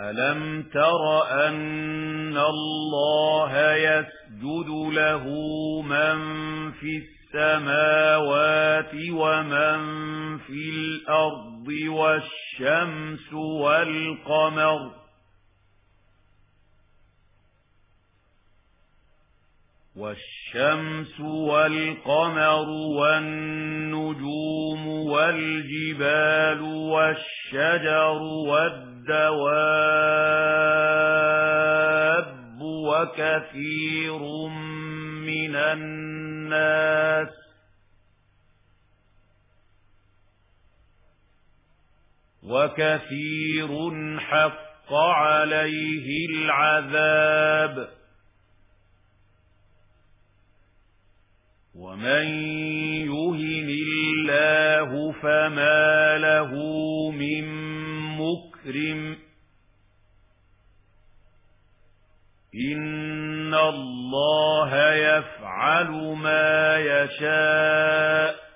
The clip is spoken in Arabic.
ألم تر أن الله يسجد له من في السماوات ومن في الأرض والشمس والقمر والنجوم والجبال والشجر والدواب وكثير حق عليه العذاب ومن يهن الله فما له من مكرم إن الله يفعل ما يشاء